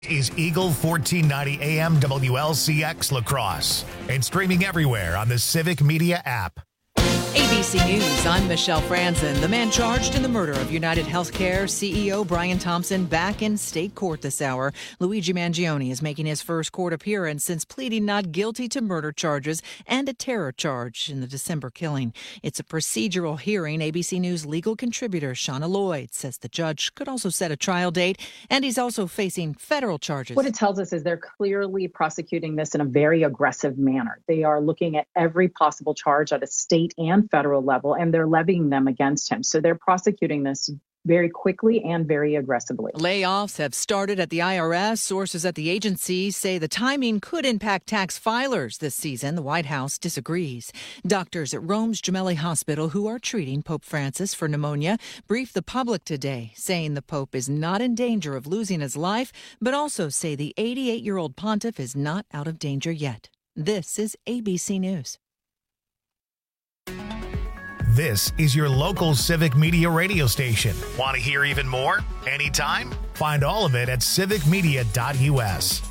Is Eagle 1490 AM WLCX Lacrosse and streaming everywhere on the Civic Media app. ABC News, I'm Michelle Franzen. The man charged in the murder of United Healthcare CEO Brian Thompson back in state court this hour. Luigi Mangione is making his first court appearance since pleading not guilty to murder charges and a terror charge in the December killing. It's a procedural hearing. ABC News legal contributor Shauna Lloyd says the judge could also set a trial date, and he's also facing federal charges. What it tells us is they're clearly prosecuting this in a very aggressive manner. They are looking at every possible charge at a state and federal level, and they're levying them against him. So they're prosecuting this very quickly and very aggressively. Layoffs have started at the IRS. Sources at the agency say the timing could impact tax filers this season. The White House disagrees. Doctors at Rome's Gemelli Hospital, who are treating Pope Francis for pneumonia, briefed the public today, saying the Pope is not in danger of losing his life, but also say the 88-year-old pontiff is not out of danger yet. This is ABC News. This is your local Civic Media radio station. Want to hear even more? Anytime? Find all of it at civicmedia.us.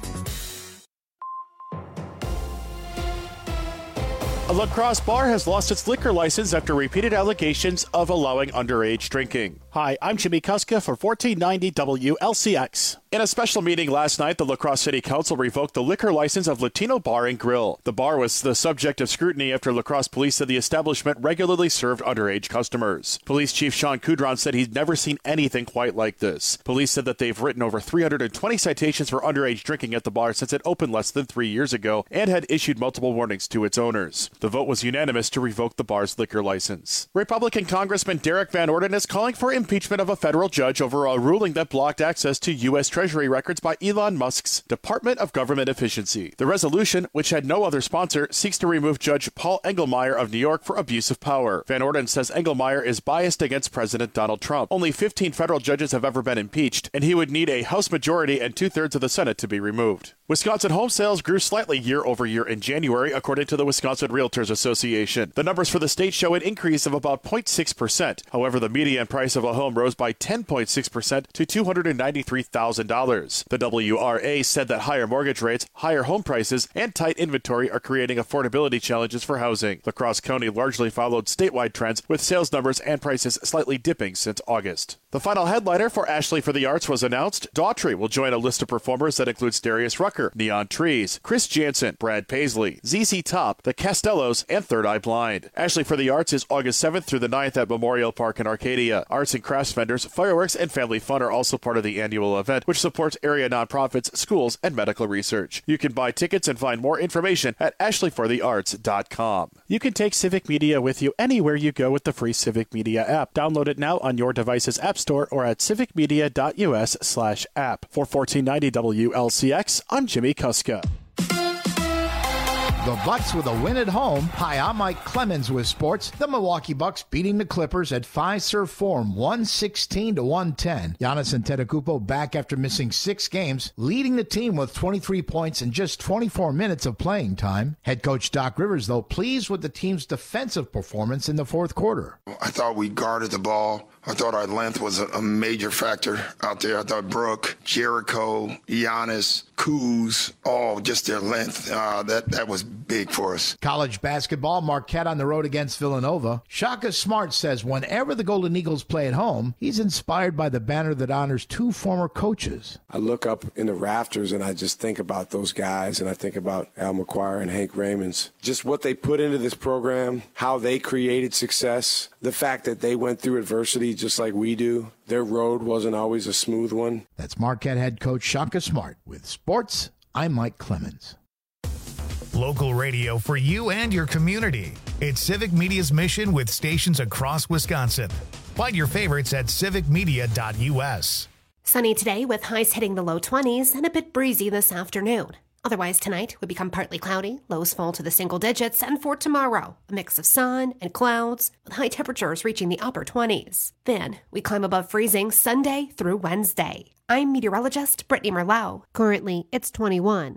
A La Crosse bar has lost its liquor license after repeated allegations of allowing underage drinking. Hi, I'm Jimmy Kuska for 1490 WLCX. In a special meeting last night, the La Crosse City Council revoked the liquor license of Latino Bar and Grill. The bar was the subject of scrutiny after La Crosse police said the establishment regularly served underage customers. Police Chief Sean Coudron said he's never seen anything quite like this. Police said that they've written over 320 citations for underage drinking at the bar since it opened less than 3 years ago and had issued multiple warnings to its owners. The vote was unanimous to revoke the bar's liquor license. Republican Congressman Derek Van Orden is calling for impeachment of a federal judge over a ruling that blocked access to U.S. Treasury records by Elon Musk's Department of Government Efficiency. The resolution, which had no other sponsor, seeks to remove Judge Paul Engelmeyer of New York for abuse of power. Van Orden says Engelmeyer is biased against President Donald Trump. Only 15 federal judges have ever been impeached, and he would need a House majority and 2/3 of the Senate to be removed. Wisconsin home sales grew slightly year over year in January, according to the Wisconsin Realtors Association. The numbers for the state show an increase of about 0.6%. However, the median price of a home rose by 10.6% to $293,000. The WRA said that higher mortgage rates, higher home prices, and tight inventory are creating affordability challenges for housing. La Crosse County largely followed statewide trends, with sales numbers and prices slightly dipping since August. The final headliner for Ashley for the Arts was announced. Daughtry will join a list of performers that includes Darius Rucker, Neon Trees, Chris Jansen, Brad Paisley, ZZ Top, The Castellos, and Third Eye Blind. Ashley for the Arts is August 7th through the 9th at Memorial Park in Arcadia. Arts and crafts vendors, fireworks, and family fun are also part of the annual event, which supports area nonprofits, schools, and medical research. You can buy tickets and find more information at ashleyforthearts.com. You can take Civic Media with you anywhere you go with the free Civic Media app. Download it now on your device's app store or at civicmedia.us/app. For 1490 WLCX, I'm Jimmy Kuska. The Bucks with a win at home. Hi, I'm Mike Clemens with sports. The Milwaukee Bucks beating the Clippers at Fiserv Forum 116-110. Giannis Antetokounmpo back after missing 6 games, leading the team with 23 points in just 24 minutes of playing time. Head coach Doc Rivers, though, pleased with the team's defensive performance in the fourth quarter. I thought we guarded the ball. I thought our length was a major factor out there. I thought Brooke, Jericho, Giannis, Kuz, all just their length. That was big for us. College basketball, Marquette on the road against Villanova. Shaka Smart says whenever the Golden Eagles play at home, he's inspired by the banner that honors 2 former coaches. I look up in the rafters and I just think about those guys, and I think about Al McGuire and Hank Raymonds. Just what they put into this program, how they created success, the fact that they went through adversity just like we do. Their road wasn't always a smooth one. That's Marquette head coach Shaka Smart. With sports, I'm Mike Clemens. Local radio for you and your community. It's Civic Media's mission with stations across Wisconsin. Find your favorites at civicmedia.us. Sunny today with highs hitting the low 20s and a bit breezy this afternoon. Otherwise, tonight would become partly cloudy, lows fall to the single digits, and for tomorrow, a mix of sun and clouds, with high temperatures reaching the upper 20s. Then, we climb above freezing Sunday through Wednesday. I'm meteorologist Brittany Merlau. Currently, it's 21.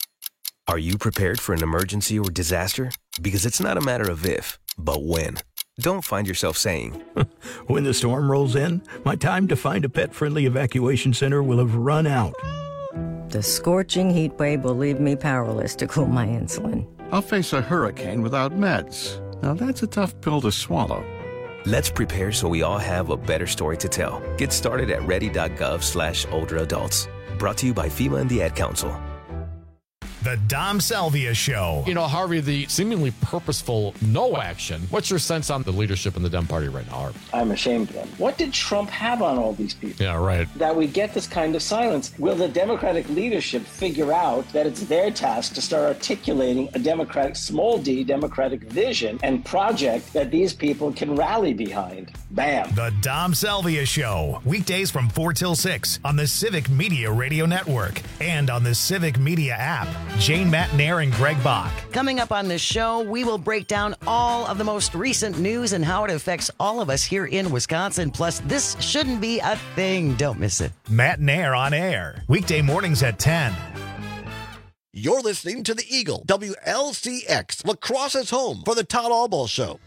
Are you prepared for an emergency or disaster? Because it's not a matter of if, but when. don't find yourself saying, when the storm rolls in, my time to find a pet-friendly evacuation center will have run out. The scorching heat wave will leave me powerless to cool my insulin. I'll face a hurricane without meds. Now that's a tough pill to swallow. Let's prepare so we all have a better story to tell. Get started at ready.gov/older adults. Brought to you by FEMA and the Ad Council. The Dom Salvia Show. You know, Harvey, the seemingly purposeful no action. What's your sense on the leadership in the Dem Party right now, Harvey? I'm ashamed of them. What did Trump have on all these people? Yeah, right. That we get this kind of silence. Will the Democratic leadership figure out that it's their task to start articulating a Democratic, small d, Democratic vision and project that these people can rally behind? Bam. The Dom Salvia Show. Weekdays from 4 till 6 on the Civic Media Radio Network and on the Civic Media app. Jane Matnair and Greg Bach. Coming up on this show, we will break down all of the most recent news and how it affects all of us here in Wisconsin. Plus, this shouldn't be a thing. Don't miss it. Matnair on air. Weekday mornings at 10. You're listening to the Eagle, WLCX, La Crosse's home for the Todd Albaugh Show.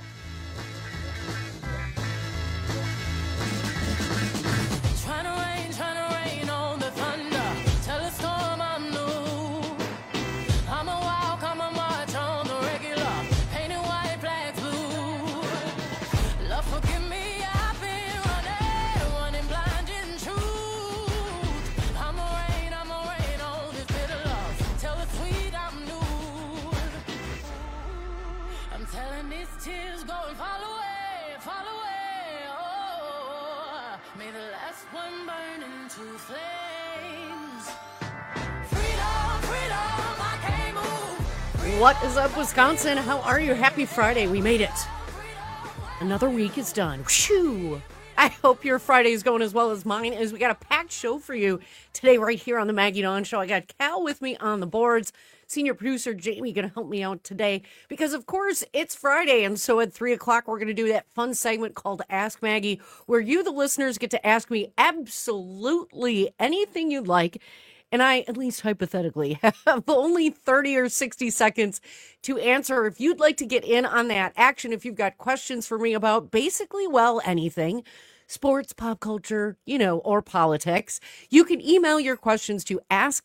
What is up, Wisconsin? How are you? Happy Friday. We made it. Another week is done. Whew. I hope your Friday is going as well as mine is. We got a packed show for you today right here on the Maggie Dawn Show. I got Cal with me on the boards. Senior producer Jamie going to help me out today because, of course, it's Friday. And so at 3 o'clock, we're going to do that fun segment called Ask Maggie, where you, the listeners, get to ask me absolutely anything you'd like. And I, at least hypothetically, have only 30 or 60 seconds to answer. If you'd like to get in on that action, if you've got questions for me about basically, well, anything, sports, pop culture, or politics, you can email your questions to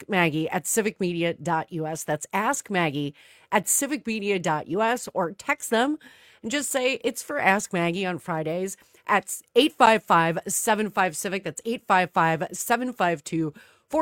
askmaggie@civicmedia.us. That's askmaggie@civicmedia.us, or text them and just say it's for Ask Maggie on Fridays at 855-75-CIVIC. That's 855-752-4842.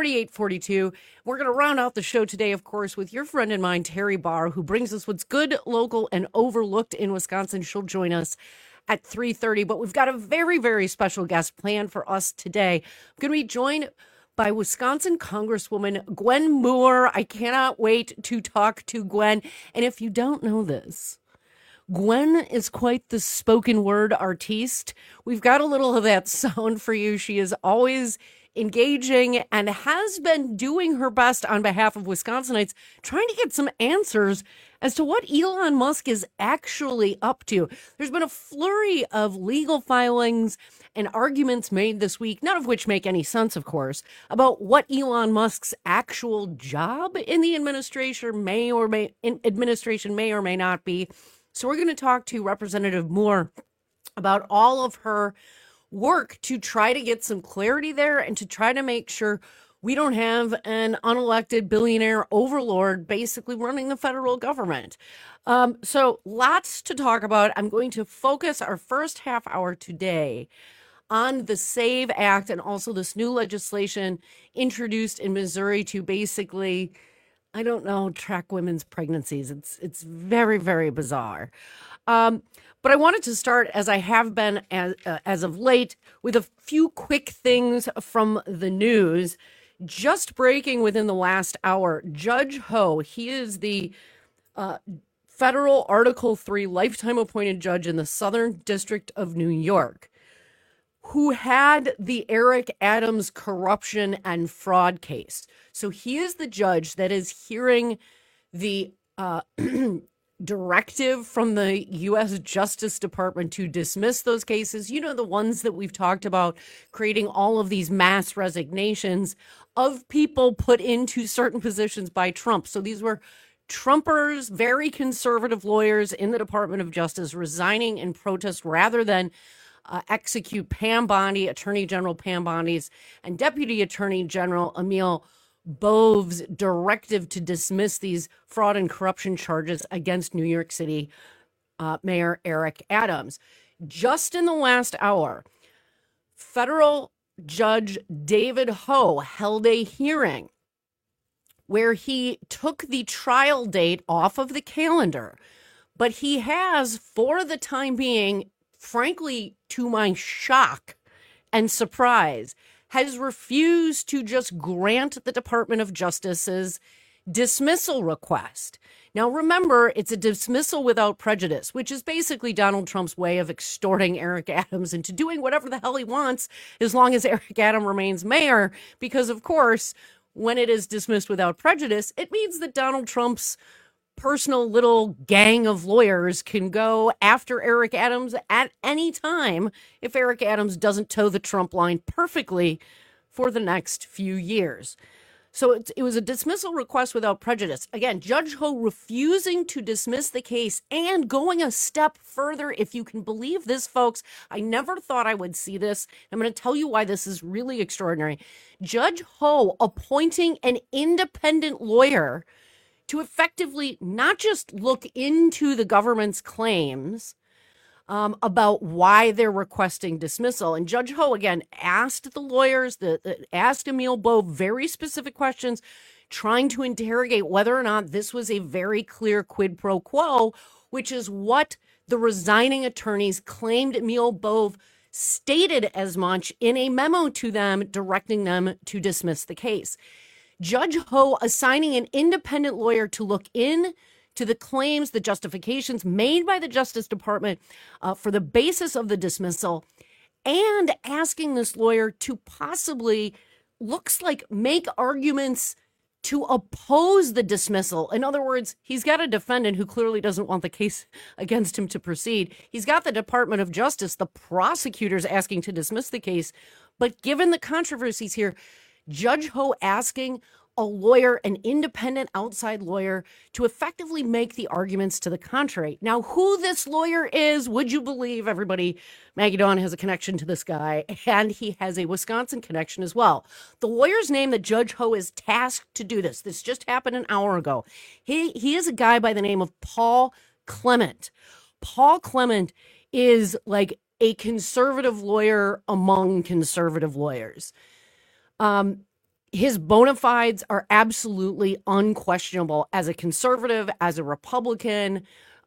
We're going to round out the show today, of course, with your friend and mine, Terry Barr, who brings us what's good, local, and overlooked in Wisconsin. She'll join us at 3:30, but we've got a very, very special guest planned for us today. I'm going to be joined by Wisconsin Congresswoman Gwen Moore. I cannot wait to talk to Gwen. And if you don't know this, Gwen is quite the spoken word artiste. We've got a little of that sound for you. She is always engaging and has been doing her best on behalf of Wisconsinites, trying to get some answers as to what Elon Musk is actually up to. There's been a flurry of legal filings and arguments made this week, none of which make any sense, of course, about what Elon Musk's actual job in the administration may or may not be. So we're going to talk to Representative Moore about all of her work to try to get some clarity there and to try to make sure we don't have an unelected billionaire overlord basically running the federal government. So lots to talk about. I'm going to focus our first half hour today on the SAVE Act and also this new legislation introduced in Missouri to basically, track women's pregnancies. It's very, very bizarre. But I wanted to start, as I have been as of late, with a few quick things from the news. Just breaking within the last hour, Judge Ho, he is the federal Article 3 lifetime appointed judge in the Southern District of New York, who had the Eric Adams corruption and fraud case. So he is the judge that is hearing the directive from the U.S. Justice Department to dismiss those cases. The ones that we've talked about, creating all of these mass resignations of people put into certain positions by Trump. So these were Trumpers, very conservative lawyers in the Department of Justice resigning in protest rather than execute Pam Bondi, Attorney General Pam Bondi's, and Deputy Attorney General Emil Bove's directive to dismiss these fraud and corruption charges against New York City Mayor Eric Adams. Just in the last hour, federal Judge David Ho held a hearing where he took the trial date off of the calendar, but he has, for the time being, frankly, to my shock and surprise, has refused to just grant the Department of Justice's dismissal request. Now, remember, it's a dismissal without prejudice, which is basically Donald Trump's way of extorting Eric Adams into doing whatever the hell he wants as long as Eric Adams remains mayor, because, of course, when it is dismissed without prejudice, it means that Donald Trump's personal little gang of lawyers can go after Eric Adams at any time if Eric Adams doesn't toe the Trump line perfectly for the next few years. So it was a dismissal request without prejudice. Again, Judge Ho refusing to dismiss the case and going a step further, if you can believe this, folks. I never thought I would see this. I'm going to tell you why this is really extraordinary. Judge Ho appointing an independent lawyer to effectively not just look into the government's claims about why they're requesting dismissal. And Judge Ho, again, asked the lawyers, asked Emil Bove very specific questions, trying to interrogate whether or not this was a very clear quid pro quo, which is what the resigning attorneys claimed Emil Bove stated as much in a memo to them, directing them to dismiss the case. Judge Ho assigning an independent lawyer to look in to the claims, the justifications made by the Justice Department for the basis of the dismissal, and asking this lawyer to possibly, looks like, make arguments to oppose the dismissal. In other words, he's got a defendant who clearly doesn't want the case against him to proceed. He's got the Department of Justice, the prosecutors, asking to dismiss the case. But given the controversies here, Judge Ho asking a lawyer, an independent outside lawyer, to effectively make the arguments to the contrary. Now, who this lawyer is, would you believe, everybody? Maggie Dawn has a connection to this guy, and he has a Wisconsin connection as well. The lawyer's name that Judge Ho is tasked to do this just happened an hour ago. He is a guy by the name of Paul Clement. Paul Clement is like a conservative lawyer among conservative lawyers. His bona fides are absolutely unquestionable as a conservative, as a Republican,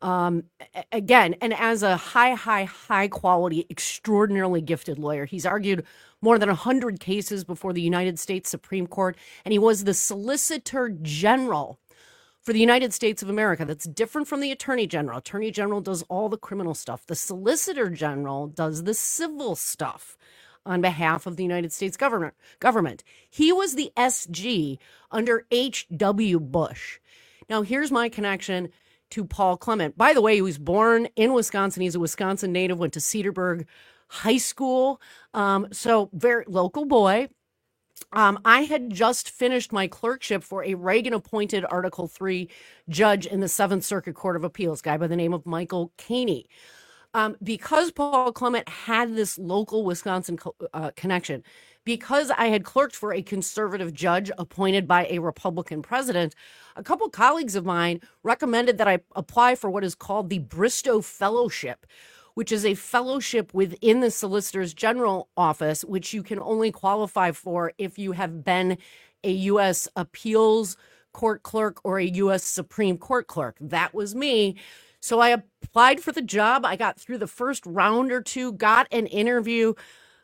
again, and as a high quality, extraordinarily gifted lawyer. He's argued more than 100 cases before the United States Supreme Court, and he was the Solicitor General for the United States of America. That's different from the Attorney General. Attorney General does all the criminal stuff. The Solicitor General does the civil stuff on behalf of the United States government. He was the SG under H.W. Bush. Now, here's my connection to Paul Clement. By the way, he was born in Wisconsin. He's a Wisconsin native, went to Cedarburg High School. So very local boy. I had just finished my clerkship for a Reagan-appointed Article III judge in the Seventh Circuit Court of Appeals, guy by the name of Michael Caney. Because Paul Clement had this local Wisconsin connection, because I had clerked for a conservative judge appointed by a Republican president, a couple colleagues of mine recommended that I apply for what is called the Bristow Fellowship, which is a fellowship within the Solicitor's General office, which you can only qualify for if you have been a U.S. appeals court clerk or a U.S. Supreme Court clerk. That was me. So I applied for the job. I got through the first round or two, got an interview.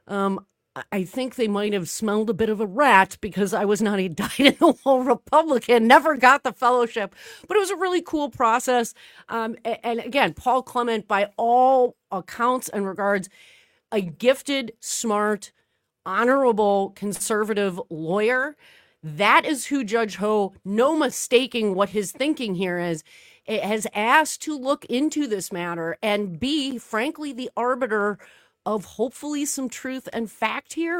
I think they might have smelled a bit of a rat because I was not a dyed-in-the-wool Republican, never got the fellowship. But it was a really cool process. And again, Paul Clement, by all accounts and regards, a gifted, smart, honorable, conservative lawyer. That is who Judge Ho, no mistaking what his thinking here is, has asked to look into this matter and be, frankly, the arbiter of hopefully some truth and fact here,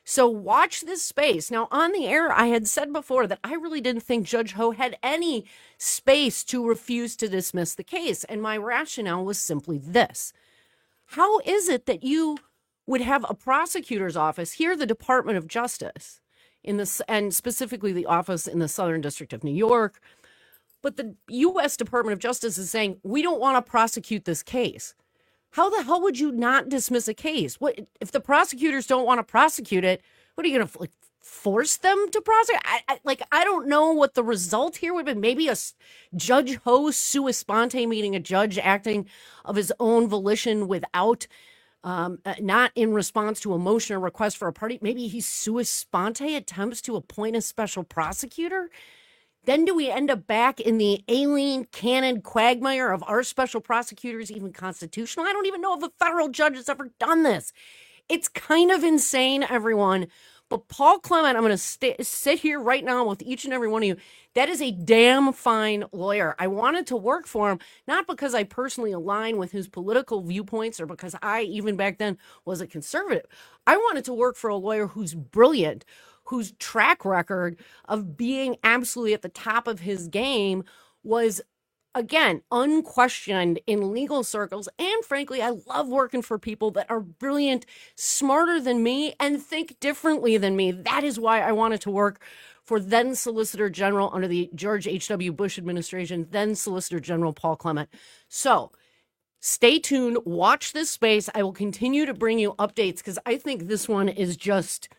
So watch this space. Now, on the air, I had said before that I really didn't think Judge Ho had any space to refuse to dismiss the case. And my rationale was simply this. How is it that you would have a prosecutor's office, here the Department of Justice, and specifically the office in the Southern District of New York, but the U.S. Department of Justice is saying, we don't want to prosecute this case. How the hell would you not dismiss a case? What if the prosecutors don't want to prosecute it? What are you going to force them to prosecute? I don't know what the result here would be. Maybe a Judge Ho sua sponte, meaning a judge acting of his own volition without, not in response to a motion or request for a party. Maybe he sua sponte attempts to appoint a special prosecutor. Then do we end up back in the Aileen Cannon quagmire of our special prosecutors even constitutional? I don't even know if a federal judge has ever done this. It's kind of insane, everyone. But Paul Clement, I'm going to sit here right now with each and every one of you. That is a damn fine lawyer. I wanted to work for him, not because I personally align with his political viewpoints or because I, even back then, was a conservative. I wanted to work for a lawyer who's brilliant, whose track record of being absolutely at the top of his game was, again, unquestioned in legal circles. And frankly, I love working for people that are brilliant, smarter than me, and think differently than me. That is why I wanted to work for then Solicitor General under the George H.W. Bush administration, then Solicitor General Paul Clement. So stay tuned, watch this space. I will continue to bring you updates because I think this one is just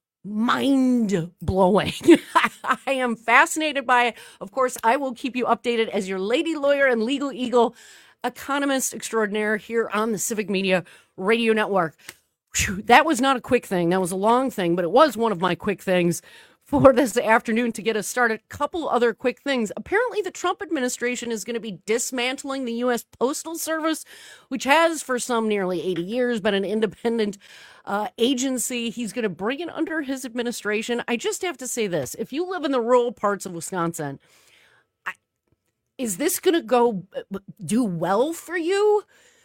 mind-blowing. I am fascinated by it. Of course, I will keep you updated as your lady lawyer and legal eagle economist extraordinaire here on the Civic Media Radio Network. Whew, that was not a quick thing. That was a long thing, but it was one of my quick things for this afternoon to get us started. A couple other quick things. Apparently, the Trump administration is going to be dismantling the U.S. Postal Service, which has for some nearly 80 years been an independent agency. He's going to bring it under his administration. I just have to say this. If you live in the rural parts of Wisconsin, is this going to go do well for you?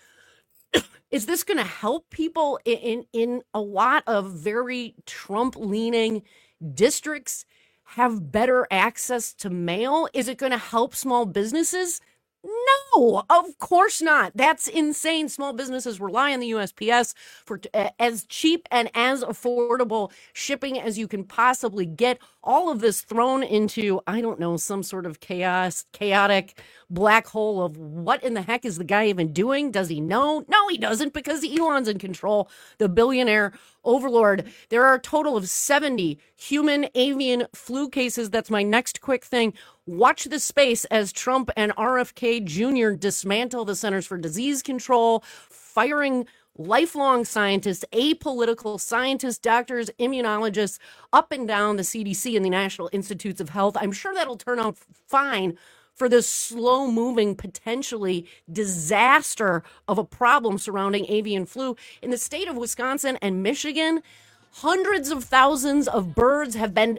Is this going to help people in a lot of very Trump-leaning districts have better access to mail? Is it going to help small businesses? No, of course not. That's insane. Small businesses rely on the USPS for as cheap and as affordable shipping as you can possibly get. All of this thrown into, I don't know, some sort of chaotic black hole of what in the heck is the guy even doing? Does he know? No, he doesn't, because Elon's in control, the billionaire overlord. There are a total of 70 human avian flu cases. That's my next quick thing. Watch this space as Trump and RFK Jr. dismantle the Centers for Disease Control, firing lifelong scientists, apolitical scientists, doctors, immunologists, up and down the CDC and the National Institutes of Health. I'm sure that'll turn out fine for this slow-moving, potentially disaster of a problem surrounding avian flu. In the state of Wisconsin and Michigan, hundreds of thousands of birds have been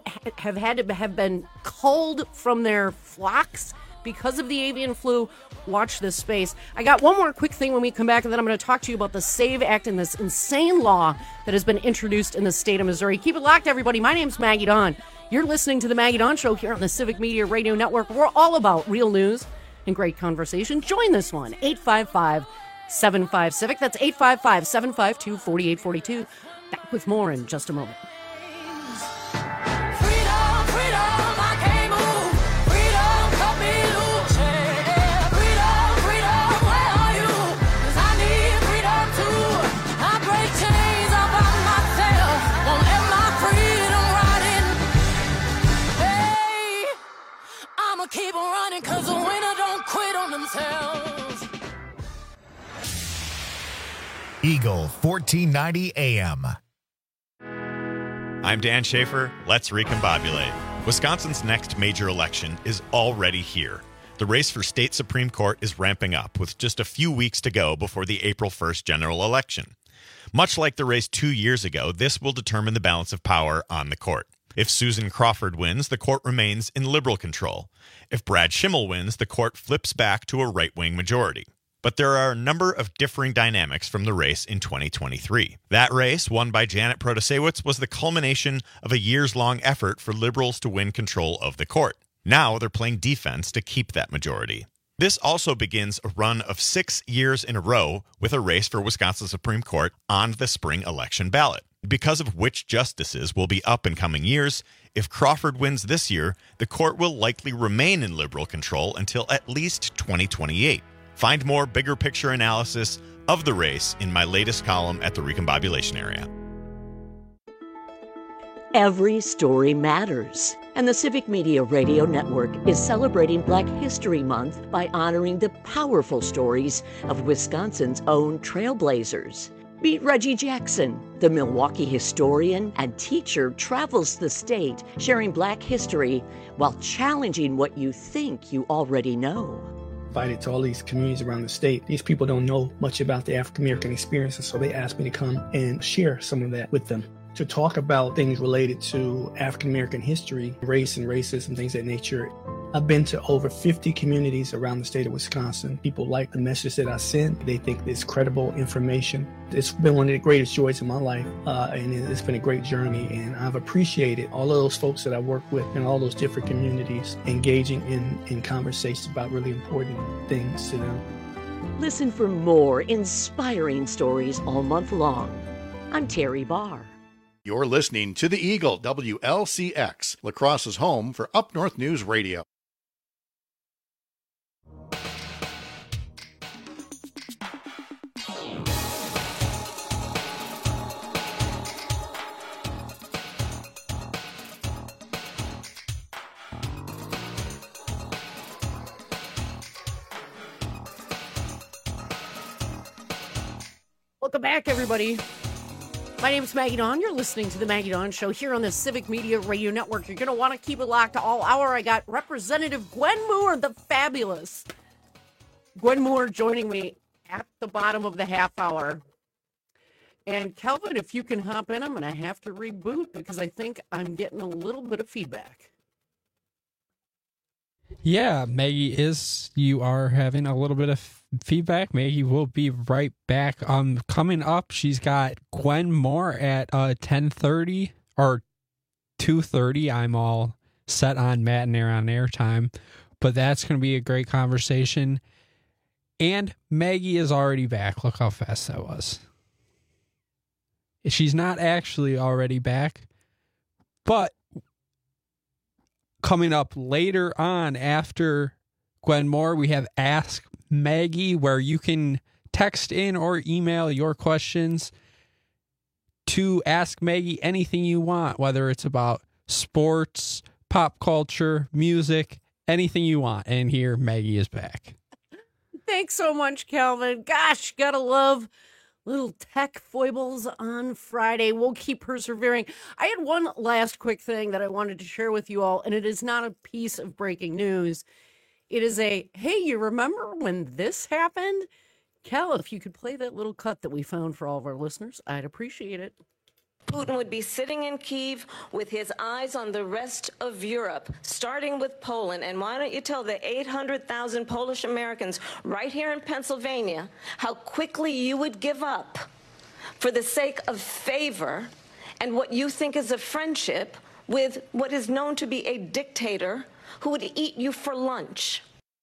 culled from their flocks because of the avian flu. Watch this space. I got one more quick thing when we come back, and then I'm going to talk to you about the SAVE Act and this insane law that has been introduced in the state of Missouri. Keep it locked, everybody. My name's Maggie Dawn. You're listening to the Maggie Dawn Show here on the Civic Media Radio Network. We're all about real news and great conversation. Join this one, 855-75-CIVIC. That's 855-752-4842. Back with more in just a moment. Keep running, cause the winner don't quit on themselves. Eagle 1490 AM. I'm Dan Schaefer. Let's recombobulate. Wisconsin's next major election is already here. The race for state Supreme Court is ramping up with just a few weeks to go before the April 1st general election. Much like the race 2 years ago, this will determine the balance of power on the court. If Susan Crawford wins, the court remains in liberal control. If Brad Schimmel wins, the court flips back to a right-wing majority. But there are a number of differing dynamics from the race in 2023. That race, won by Janet Protasewicz, was the culmination of a years-long effort for liberals to win control of the court. Now they're playing defense to keep that majority. This also begins a run of 6 years in a row with a race for Wisconsin Supreme Court on the spring election ballot. Because of which justices will be up in coming years, if Crawford wins this year, the court will likely remain in liberal control until at least 2028. Find more bigger picture analysis of the race in my latest column at the Recombobulation Area. Every story matters, and the Civic Media Radio Network is celebrating Black History Month by honoring the powerful stories of Wisconsin's own trailblazers. Meet Reggie Jackson, the Milwaukee historian and teacher, travels the state sharing Black history while challenging what you think you already know. Invited to all these communities around the state. These people don't know much about the African American experience, and so they asked me to come and share some of that with them. To talk about things related to African American history, race and racism, things of that nature. I've been to over 50 communities around the state of Wisconsin. People like the message that I send. They think it's credible information. It's been one of the greatest joys of my life, and it's been a great journey. And I've appreciated all of those folks that I work with in all those different communities, engaging in conversations about really important things to them. Listen for more inspiring stories all month long. I'm Terry Barr. You're listening to the Eagle, WLCX, La Crosse's home for Up North News Radio. Welcome back, everybody. My name is Maggie Dawn. You're listening to the Maggie Dawn Show here on the Civic Media Radio Network. You're going to want to keep it locked all hour. I got Representative Gwen Moore, the fabulous Gwen Moore, joining me at the bottom of the half hour. And Kelvin, if you can hop in, I'm going to have to reboot because I think I'm getting a little bit of feedback. Yeah, Maggie you are having a little bit of feedback. Maggie will be right back. Coming up, she's got Gwen Moore at 10:30 or 2:30. I'm all set on Matt and Aaron on air time, but that's going to be a great conversation. And Maggie is already back. Look how fast that was. She's not actually already back, but coming up later on after Gwen Moore, we have Ask Maggie, where you can text in or email your questions to Ask Maggie anything you want, whether it's about sports, pop culture, music, anything you want. And here Maggie is back. Thanks so much, Calvin. Gosh, gotta love little tech foibles on Friday. We'll keep persevering. I had one last quick thing that I wanted to share with you all, and it is not a piece of breaking news. It is hey, you remember when this happened? Cal, if you could play that little cut that we found for all of our listeners, I'd appreciate it. Putin would be sitting in Kyiv with his eyes on the rest of Europe, starting with Poland. And why don't you tell the 800,000 Polish Americans right here in Pennsylvania how quickly you would give up for the sake of favor and what you think is a friendship with what is known to be a dictator who would eat you for lunch.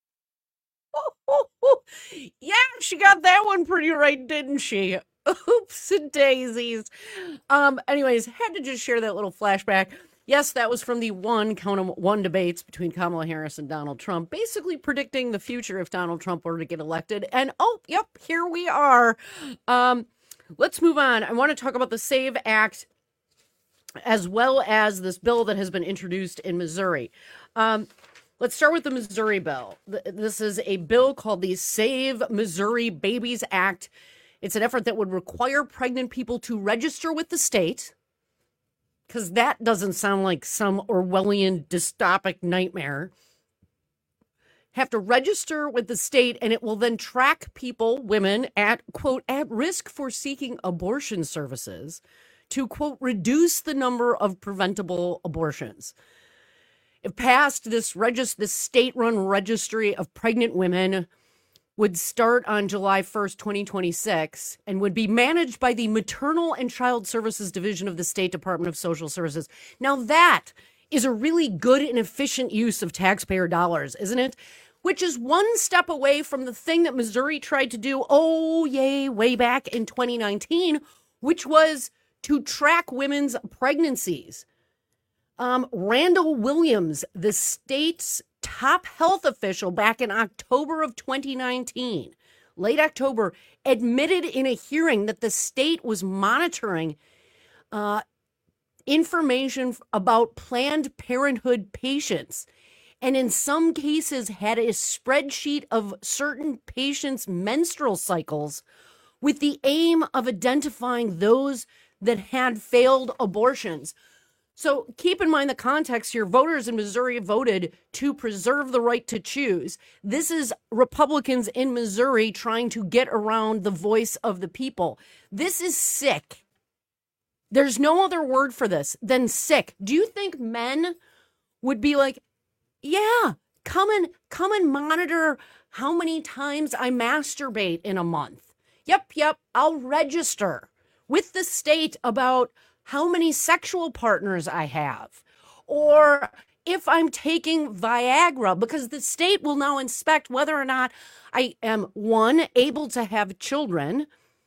Yeah, she got that one pretty right, didn't she? Oops and daisies. Anyways, had to just share that little flashback. Yes, that was from the one debates between Kamala Harris and Donald Trump, basically predicting the future if Donald Trump were to get elected. And yep, here we are. Let's move on. I want to talk about the SAVE Act as well as this bill that has been introduced in Missouri. Let's start with the Missouri bill. This is a bill called the Save Missouri Babies Act. It's an effort that would require pregnant people to register with the state, because that doesn't sound like some Orwellian dystopic nightmare. Have to register with the state, and it will then track people, women, at, quote, at risk for seeking abortion services to, quote, reduce the number of preventable abortions. If passed, this state-run registry of pregnant women would start on July 1st, 2026, and would be managed by the Maternal and Child Services Division of the State Department of Social Services. Now that is a really good and efficient use of taxpayer dollars, isn't it? Which is one step away from the thing that Missouri tried to do, way back in 2019, which was to track women's pregnancies. Randall Williams, the state's top health official back in October of 2019, late October, admitted in a hearing that the state was monitoring information about Planned Parenthood patients, and in some cases had a spreadsheet of certain patients' menstrual cycles with the aim of identifying those that had failed abortions. So keep in mind the context here. Voters in Missouri voted to preserve the right to choose. This is Republicans in Missouri trying to get around the voice of the people. This is sick. There's no other word for this than sick. Do you think men would be like, yeah, come and monitor how many times I masturbate in a month? Yep, I'll register with the state about how many sexual partners I have, or if I'm taking Viagra, because the state will now inspect whether or not I am, 1, able to have children,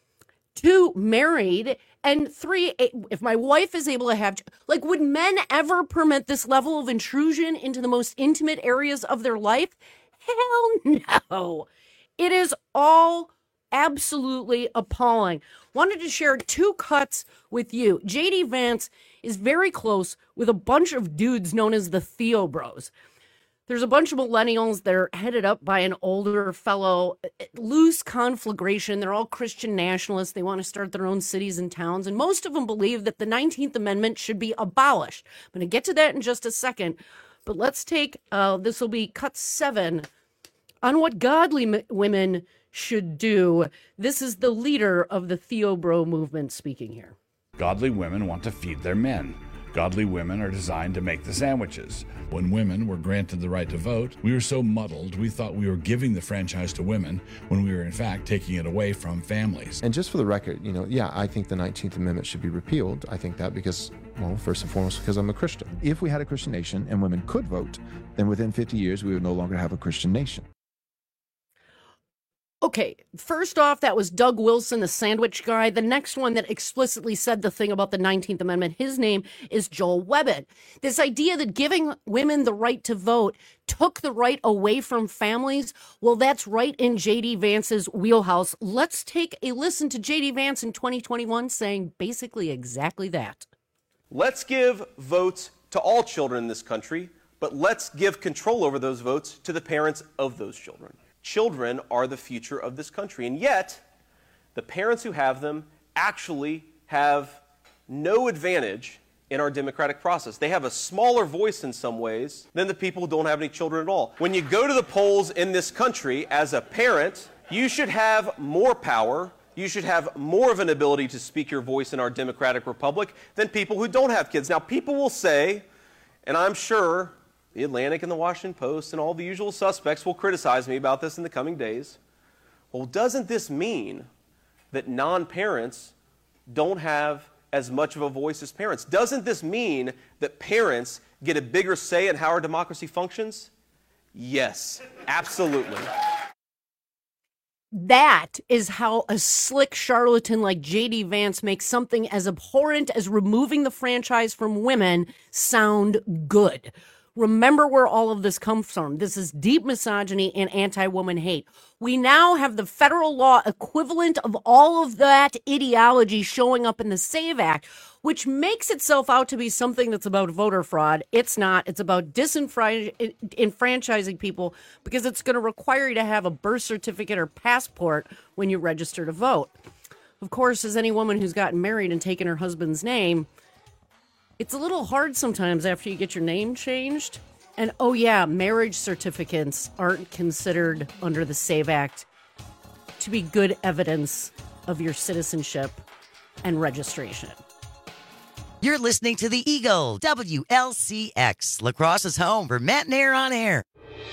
2, married, and 3, if my wife is able to have, like, would men ever permit this level of intrusion into the most intimate areas of their life? Hell no. It is all absolutely appalling. Wanted to share 2 cuts with you. J.D. Vance is very close with a bunch of dudes known as the Theo Bros. There's a bunch of millennials that are headed up by an older fellow, loose conflagration. They're all Christian nationalists. They want to start their own cities and towns. And most of them believe that the 19th Amendment should be abolished. I'm going to get to that in just a second. But let's take, this will be cut 7 on what godly women should do. This is the leader of the Theo Bro movement speaking here. Godly women want to feed their men. Godly women are designed to make the sandwiches. When women were granted the right to vote, we were so muddled we thought we were giving the franchise to women when we were in fact taking it away from families. And just for the record, I think the 19th Amendment should be repealed. I think that because, well, first and foremost, because I'm a Christian. If we had a Christian nation and women could vote, then within 50 years we would no longer have a Christian nation. Okay, first off, that was Doug Wilson, the sandwich guy. The next one that explicitly said the thing about the 19th Amendment, his name is Joel Webbett. This idea that giving women the right to vote took the right away from families, well, that's right in J.D. Vance's wheelhouse. Let's take a listen to J.D. Vance in 2021 saying basically exactly that. Let's give votes to all children in this country, but let's give control over those votes to the parents of those children. Children are the future of this country, and yet the parents who have them actually have no advantage in our democratic process. They have a smaller voice in some ways than the people who don't have any children at all. When you go to the polls in this country as a parent, you should have more power. You should have more of an ability to speak your voice in our democratic republic than people who don't have kids. Now, people will say, and I'm sure the Atlantic and the Washington Post and all the usual suspects will criticize me about this in the coming days. Well, doesn't this mean that non-parents don't have as much of a voice as parents? Doesn't this mean that parents get a bigger say in how our democracy functions? Yes, absolutely. That is how a slick charlatan like J.D. Vance makes something as abhorrent as removing the franchise from women sound good. Remember where all of this comes from. This is deep misogyny and anti-woman hate. We now have the federal law equivalent of all of that ideology showing up in the SAVE Act, which makes itself out to be something that's about voter fraud. It's not. It's about disenfranchising people because it's going to require you to have a birth certificate or passport when you register to vote. Of course, as any woman who's gotten married and taken her husband's name, it's a little hard sometimes after you get your name changed. And oh yeah, marriage certificates aren't considered under the SAVE Act to be good evidence of your citizenship and registration. You're listening to The Eagle, WLCX, La Crosse's home for Matt and Air on Air.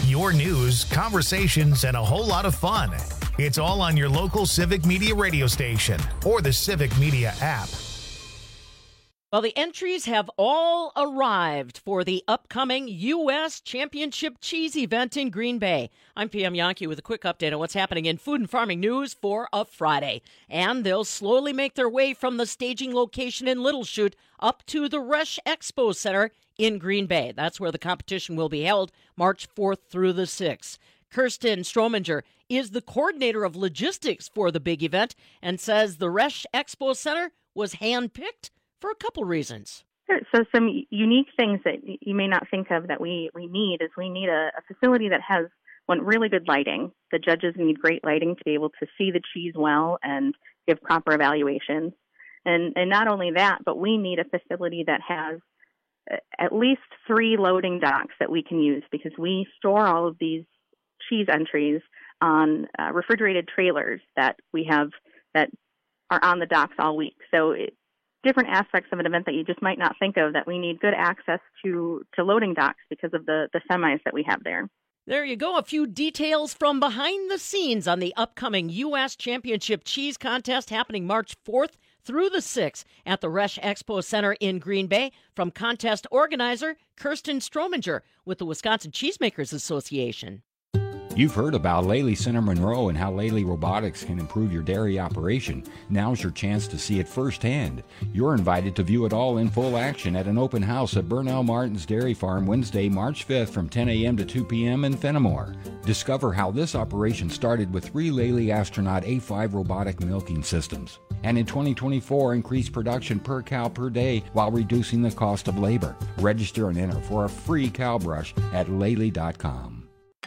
Your news, conversations, and a whole lot of fun. It's all on your local Civic Media radio station or the Civic Media app. Well, the entries have all arrived for the upcoming U.S. Championship Cheese event in Green Bay. I'm PM Yankee with a quick update on what's happening in food and farming news for a Friday. And they'll slowly make their way from the staging location in Little Chute up to the Resch Expo Center in Green Bay. That's where the competition will be held March 4th through the 6th. Kirsten Strominger is the coordinator of logistics for the big event and says the Resch Expo Center was handpicked for a couple reasons. Sure. So some unique things that you may not think of that we need is we need a facility that has really good lighting. The judges need great lighting to be able to see the cheese well and give proper evaluations. And not only that, but we need a facility that has at least 3 loading docks that we can use, because we store all of these cheese entries on refrigerated trailers that we have that are on the docks all week. So different aspects of an event that you just might not think of, that we need good access to loading docks because of the semis that we have there. There you go. A few details from behind the scenes on the upcoming U.S. Championship Cheese Contest happening March 4th through the 6th at the Resch Expo Center in Green Bay from contest organizer Kirsten Strominger with the Wisconsin Cheesemakers Association. You've heard about Lely Center Monroe and how Lely Robotics can improve your dairy operation. Now's your chance to see it firsthand. You're invited to view it all in full action at an open house at Burnell Martin's Dairy Farm Wednesday, March 5th from 10 a.m. to 2 p.m. in Fenimore. Discover how this operation started with 3 Lely Astronaut A5 robotic milking systems. And in 2024, increase production per cow per day while reducing the cost of labor. Register and enter for a free cow brush at Lely.com.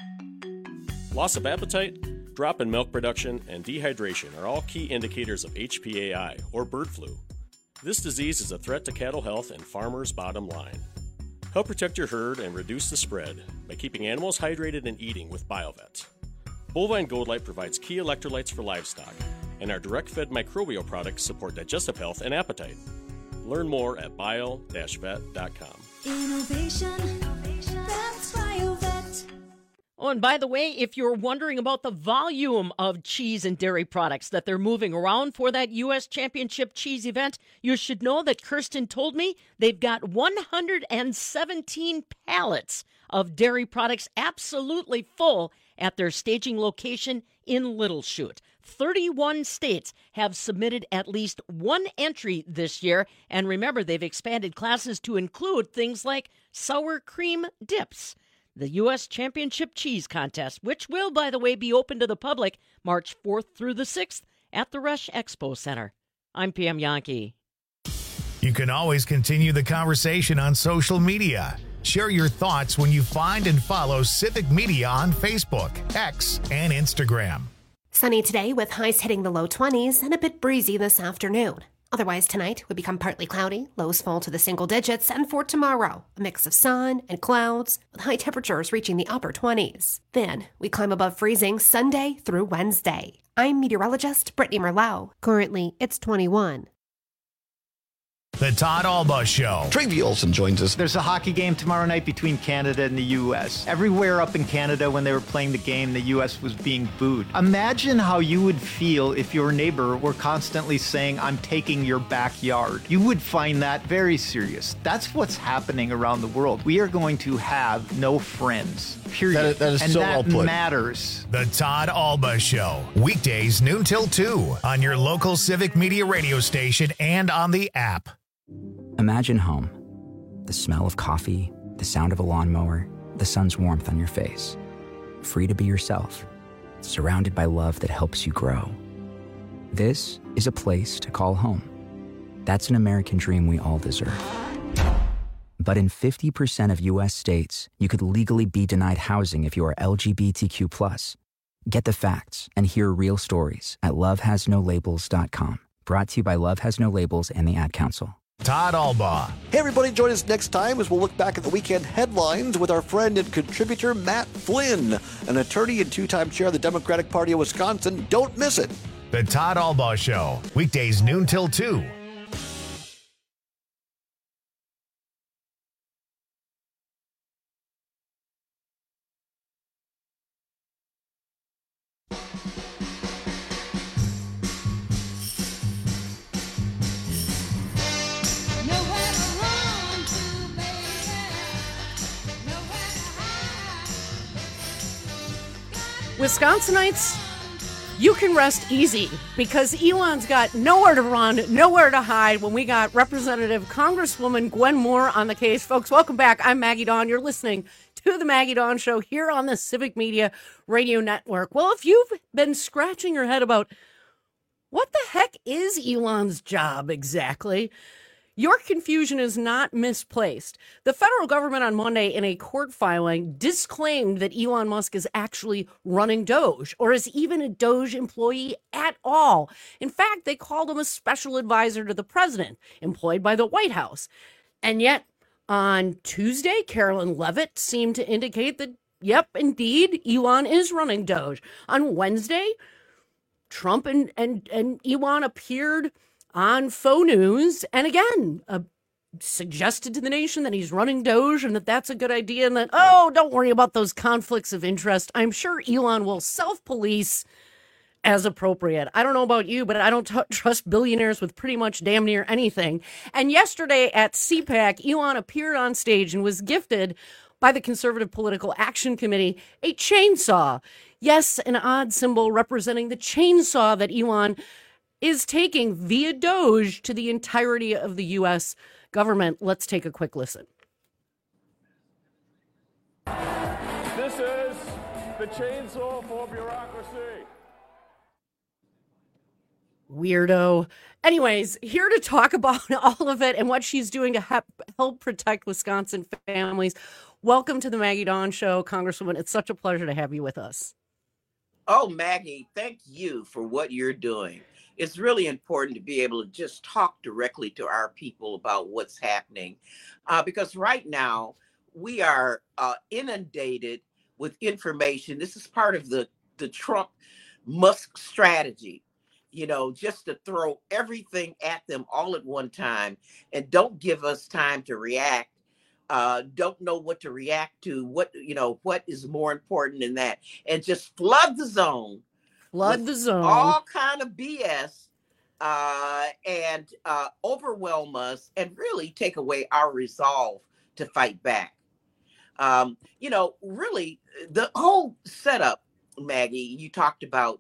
Loss of appetite, drop in milk production, and dehydration are all key indicators of HPAI, or bird flu. This disease is a threat to cattle health and farmers' bottom line. Help protect your herd and reduce the spread by keeping animals hydrated and eating with BioVet. Bovine Gold Light provides key electrolytes for livestock, and our direct-fed microbial products support digestive health and appetite. Learn more at bio-vet.com. Innovation, that's BioVet. Oh, and by the way, if you're wondering about the volume of cheese and dairy products that they're moving around for that U.S. Championship Cheese event, you should know that Kirsten told me they've got 117 pallets of dairy products absolutely full at their staging location in Little Chute. 31 states have submitted at least one entry this year. And remember, they've expanded classes to include things like sour cream dips. The U.S. Championship Cheese Contest, which will, by the way, be open to the public March 4th through the 6th at the Resch Expo Center. I'm PM Yankee. You can always continue the conversation on social media. Share your thoughts when you find and follow Civic Media on Facebook, X, and Instagram. Sunny today with highs hitting the low 20s and a bit breezy this afternoon. Otherwise, tonight would become partly cloudy, lows fall to the single digits, and for tomorrow, a mix of sun and clouds, with high temperatures reaching the upper 20s. Then, we climb above freezing Sunday through Wednesday. I'm meteorologist Brittany Merlot. Currently, it's 21. The Todd Alba Show. Travi Olson joins us. There's a hockey game tomorrow night between Canada and the U.S. Everywhere up in Canada, when they were playing the game, the U.S. was being booed. Imagine how you would feel if your neighbor were constantly saying, "I'm taking your backyard." You would find that very serious. That's what's happening around the world. We are going to have no friends, period. That is and so that well put. matters. The Todd Alba Show. Weekdays noon till 2 on your local Civic Media radio station and on the app. Imagine home. The smell of coffee, the sound of a lawnmower, the sun's warmth on your face. Free to be yourself, surrounded by love that helps you grow. This is a place to call home. That's an American dream we all deserve. But in 50% of U.S. states, you could legally be denied housing if you are LGBTQ+. Get the facts and hear real stories at lovehasnolabels.com. Brought to you by Love Has No Labels and the Ad Council. Todd Alba. Hey, everybody, join us next time as we'll look back at the weekend headlines with our friend and contributor, Matt Flynn, an attorney and 2-time chair of the Democratic Party of Wisconsin. Don't miss it. The Todd Alba Show. Weekdays noon till 2. Wisconsinites, you can rest easy because Elon's got nowhere to run, nowhere to hide when we got Representative Congresswoman Gwen Moore on the case. Folks, welcome back. I'm Maggie Dawn. You're listening to The Maggie Dawn Show here on the Civic Media Radio Network. Well, if you've been scratching your head about what the heck is Elon's job exactly, your confusion is not misplaced. The federal government on Monday in a court filing disclaimed that Elon Musk is actually running Doge or is even a Doge employee at all. In fact, they called him a special advisor to the president, employed by the White House. And yet, on Tuesday, Carolyn Levitt seemed to indicate that, yep, indeed, Elon is running Doge. On Wednesday, Trump and Elon appeared on Faux News, and again, suggested to the nation that he's running Doge and that that's a good idea and that, oh, don't worry about those conflicts of interest. I'm sure Elon will self-police as appropriate. I don't know about you, but I don't trust billionaires with pretty much damn near anything. And yesterday at CPAC, Elon appeared on stage and was gifted by the Conservative Political Action Committee a chainsaw. Yes, an odd symbol representing the chainsaw that Elon is taking via Doge to the entirety of the U.S. government. Let's take a quick listen. This is the chainsaw for bureaucracy. Weirdo. Anyways, here to talk about all of it and what she's doing to help protect Wisconsin families. Welcome to the Maggie Dawn Show, Congresswoman. It's such a pleasure to have you with us. Oh, Maggie, thank you for what you're doing. It's really important to be able to just talk directly to our people about what's happening, because right now we are inundated with information. This is part of the Trump-Musk strategy, just to throw everything at them all at one time and don't give us time to react. Don't know what to react to, what is more important than that, and just flood the zone. All kind of BS and overwhelm us and really take away our resolve to fight back. Really the whole setup, Maggie, you talked about,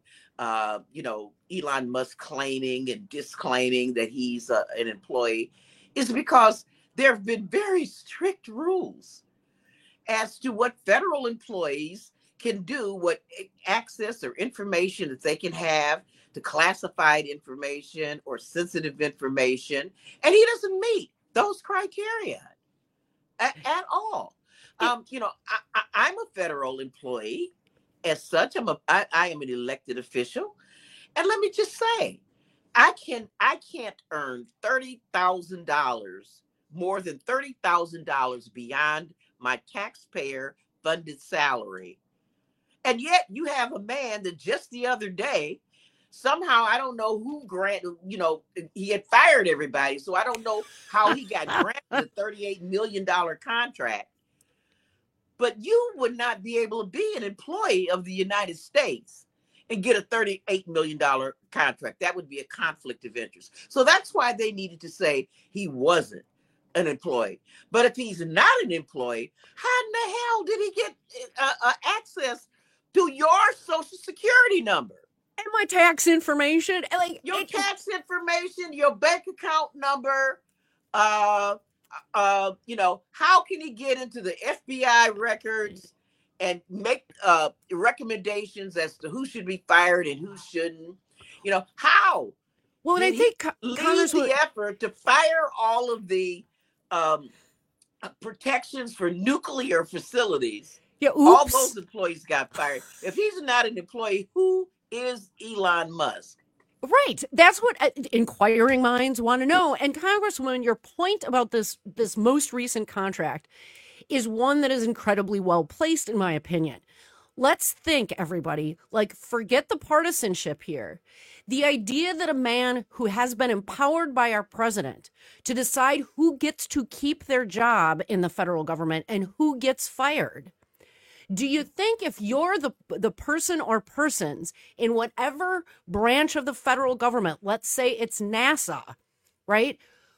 Elon Musk claiming and disclaiming that he's an employee is because there have been very strict rules as to what federal employees can do, what access or information that they can have to classified information or sensitive information. And he doesn't meet those criteria at all. I'm a federal employee. As such, I am an elected official. And let me just say, I can't earn $30,000, more than $30,000 beyond my taxpayer funded salary. And yet you have a man that just the other day, somehow, I don't know who he had fired everybody. So I don't know how he got granted a $38 million contract. But you would not be able to be an employee of the United States and get a $38 million contract. That would be a conflict of interest. So that's why they needed to say he wasn't an employee. But if he's not an employee, how in the hell did he get access to your Social Security number? And my tax information. Your tax information, your bank account number. How can he get into the FBI records and make recommendations as to who should be fired and who shouldn't? How? Well, and I think Congress the effort to fire all of the protections for nuclear facilities. Yeah, oops. All those employees got fired. If he's not an employee, who is Elon Musk? Right. That's what inquiring minds want to know. And Congresswoman, your point about this most recent contract is one that is incredibly well placed, in my opinion. Let's think, everybody, forget the partisanship here. The idea that a man who has been empowered by our president to decide who gets to keep their job in the federal government and who gets fired. Do you think if you're the person or persons in whatever branch of the federal government, let's say it's NASA, right?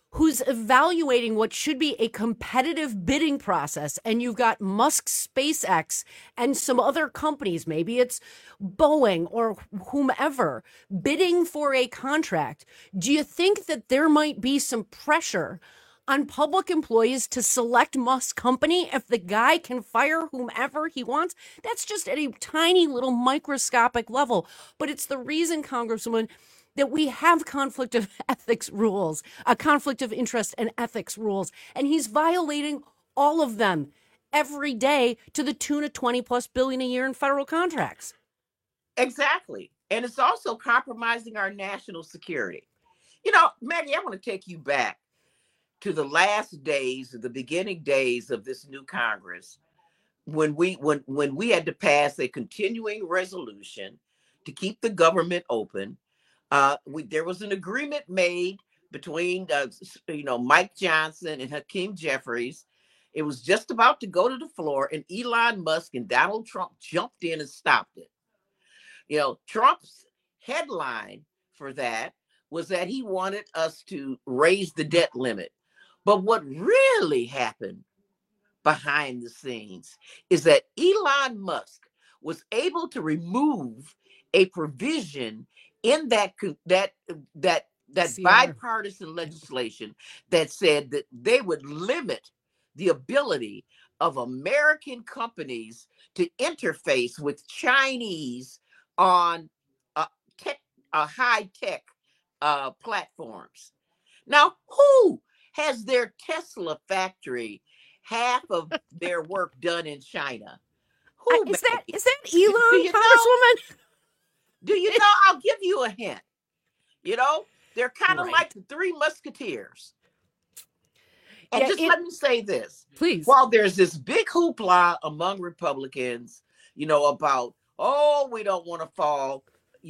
who's evaluating what should be a competitive bidding process. And you've got Musk, SpaceX, and some other companies, maybe it's Boeing or whomever, bidding for a contract. Do you think that there might be some pressure on public employees to select Musk's company if the guy can fire whomever he wants? That's just at a tiny little microscopic level. But it's the reason, Congresswoman, that we have conflict of ethics rules, a conflict of interest and ethics rules. And he's violating all of them every day to the tune of 20 plus billion a year in federal contracts. Exactly. And it's also compromising our national security. You know, Maggie, I want to take you back to the last days, the beginning days of this new Congress, when we had to pass a continuing resolution to keep the government open. There was an agreement made between Mike Johnson and Hakeem Jeffries. It was just about to go to the floor, and Elon Musk and Donald Trump jumped in and stopped it. You know, Trump's headline for that was that he wanted us to raise the debt limit. But what really happened behind the scenes is that Elon Musk was able to remove a provision in that bipartisan legislation that said that they would limit the ability of American companies to interface with Chinese on high-tech platforms. Now, who has their Tesla factory, half of their work done in China? Is that Elon, Congresswoman? Do you know? I'll give you a hint. You know, they're kind of like the Three Musketeers. And let me say this. Please. While there's this big hoopla among Republicans, about, we don't want to fall,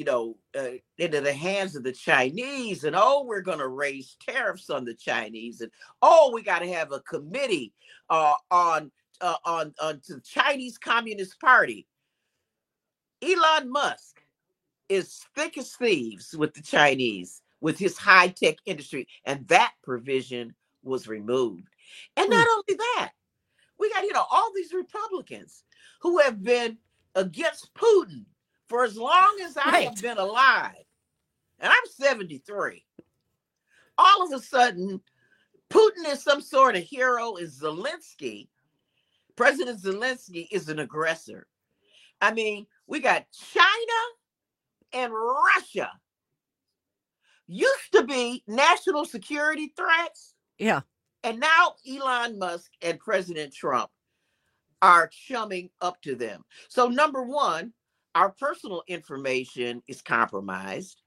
into the hands of the Chinese, and we're going to raise tariffs on the Chinese, and we got to have a committee on to the Chinese Communist Party. Elon Musk is thick as thieves with the Chinese, with his high-tech industry, and that provision was removed. And not only that, we got all these Republicans who have been against Putin for as long as I have been alive, and I'm 73. All of a sudden, Putin is some sort of hero, and President Zelensky is an aggressor. I mean, we got China and Russia. Used to be national security threats. Yeah. And now Elon Musk and President Trump are chumming up to them. So number one, our personal information is compromised.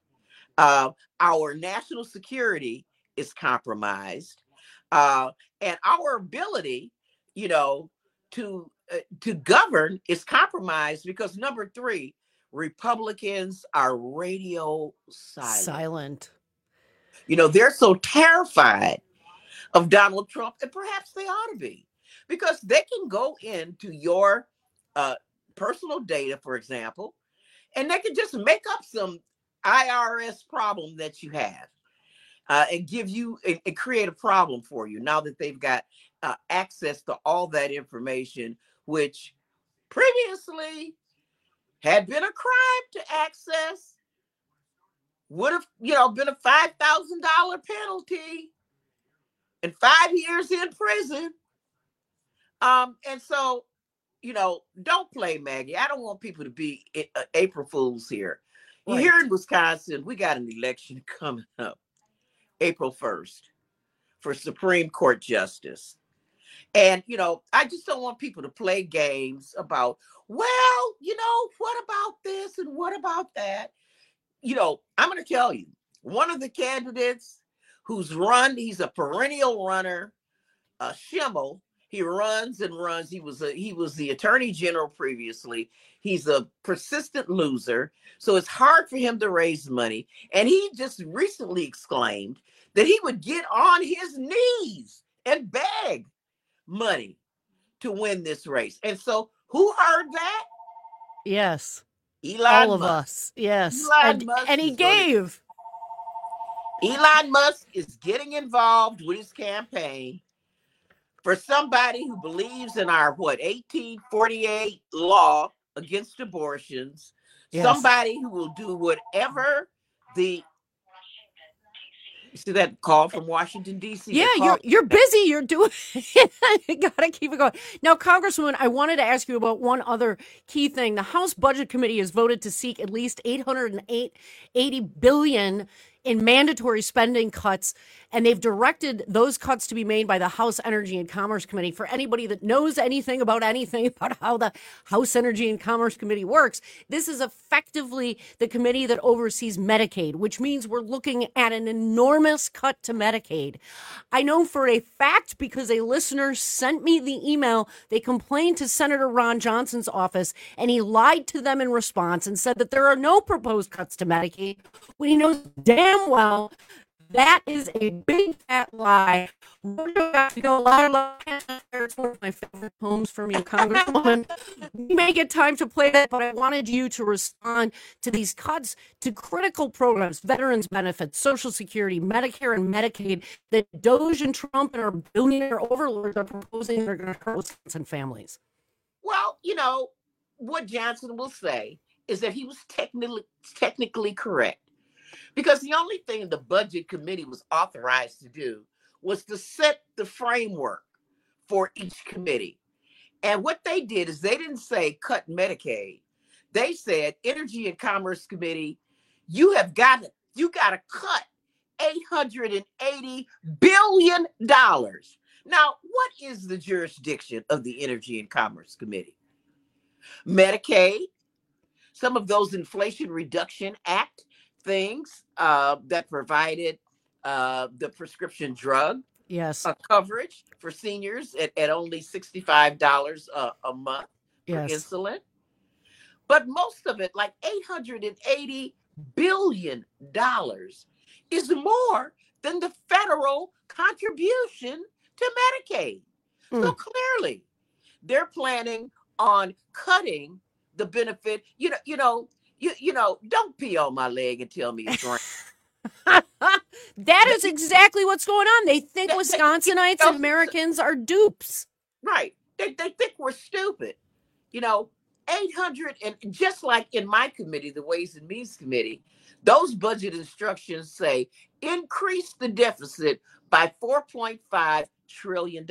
Our national security is compromised. And our ability, to govern is compromised because number three, Republicans are radio silent. They're so terrified of Donald Trump, and perhaps they ought to be, because they can go into your personal data, for example, and they can just make up some IRS problem that you have and give you and create a problem for you now that they've got access to all that information, which previously had been a crime to access, would have, been a $5,000 penalty and 5 years in prison. And so, don't play, Maggie. I don't want people to be April Fools here. Right. Here in Wisconsin, we got an election coming up April 1st for Supreme Court Justice. And, I just don't want people to play games about, what about this and what about that? I'm going to tell you, one of the candidates who's he's a perennial runner, Schimmel. He runs and runs. He was the attorney general previously. He's a persistent loser. So it's hard for him to raise money. And he just recently exclaimed that he would get on his knees and beg money to win this race. And so who heard that? Yes. Elon All of Musk. us. Yes. Elon Musk and he gave. Elon Musk is getting involved with his campaign for somebody who believes in our 1848 law against abortions. Yes. Somebody who will do whatever the... You see that call from Washington, D.C.? Yeah, you're busy. You're doing you got to keep it going. Now, Congresswoman, I wanted to ask you about one other key thing. The House Budget Committee has voted to seek at least $880 billion in mandatory spending cuts, and they've directed those cuts to be made by the House Energy and Commerce Committee. For anybody that knows anything about how the House Energy and Commerce Committee works, this is effectively the committee that oversees Medicaid, which means we're looking at an enormous cut to Medicaid. I know for a fact because a listener sent me the email. They complained to Senator Ron Johnson's office, and he lied to them in response and said that there are no proposed cuts to Medicaid, when he knows damn well that is a big fat lie. It's one of my favorite poems from you, Congresswoman. We may get time to play that, but I wanted you to respond to these cuts to critical programs, veterans benefits, Social Security, Medicare, and Medicaid that Doge and Trump and our billionaire overlords are proposing are going to hurt Wisconsin families. Well, you know, what Johnson will say is that he was technically correct. Because the only thing the Budget Committee was authorized to do was to set the framework for each committee. And what they did is they didn't say cut Medicaid. They said, Energy and Commerce Committee, you got to cut $880 billion. Now, what is the jurisdiction of the Energy and Commerce Committee? Medicaid, some of those Inflation Reduction Act things that provided the prescription drug coverage for seniors at only $65 a month for insulin. But most of it, like $880 billion, is more than the federal contribution to Medicaid. So clearly, they're planning on cutting the benefit. You know, don't pee on my leg and tell me it's right. That is exactly what's going on. They think Wisconsinites and Americans are dupes. Right. They think we're stupid. You know, 800, and just like in my committee, the Ways and Means Committee, those budget instructions say increase the deficit by $4.5 trillion.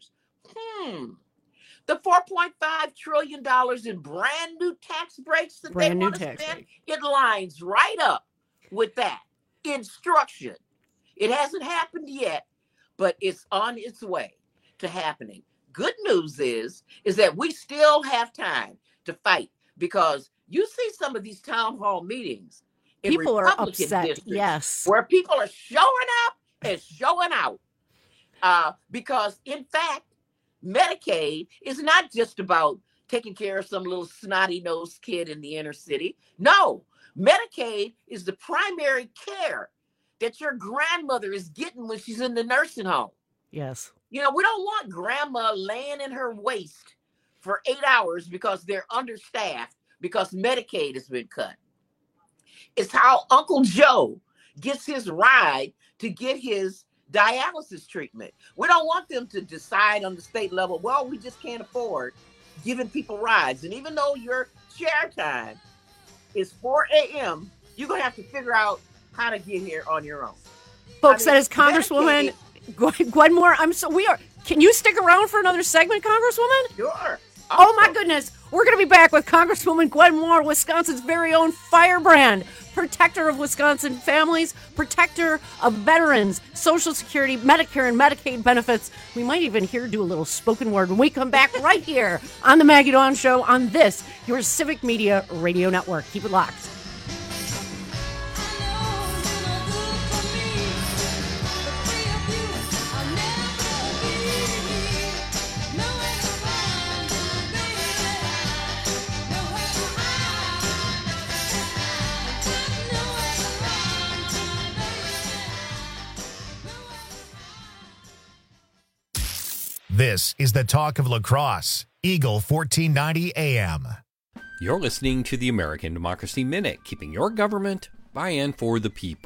The $4.5 trillion in brand new tax breaks that they want to spend, it lines right up with that instruction. It hasn't happened yet, but it's on its way to happening. Good news is that we still have time to fight, because you see some of these town hall meetings in people Republican are upset, districts, yes, where people are showing up and showing out, because in fact, Medicaid is not just about taking care of some little snotty-nosed kid in the inner city. No, Medicaid is the primary care that your grandmother is getting when she's in the nursing home. Yes. You know, we don't want grandma laying in her waist for 8 hours because they're understaffed because Medicaid has been cut. It's how Uncle Joe gets his ride to get his dialysis treatment. We don't want them to decide on the state level, well, we just can't afford giving people rides. And even though your chair time is 4 a.m., you're going to have to figure out how to get here on your own. Folks, that is Congresswoman Gwen Moore. Can you stick around for another segment, Congresswoman? Sure. Oh my goodness. We're going to be back with Congresswoman Gwen Moore, Wisconsin's very own firebrand, protector of Wisconsin families, protector of veterans, Social Security, Medicare, and Medicaid benefits. We might even hear do a little spoken word when we come back right here on the Maggie Dawn Show on this, your Civic Media Radio Network. Keep it locked. This is the talk of La Crosse, Eagle 1490 AM. You're listening to the American Democracy Minute, keeping your government by and for the people.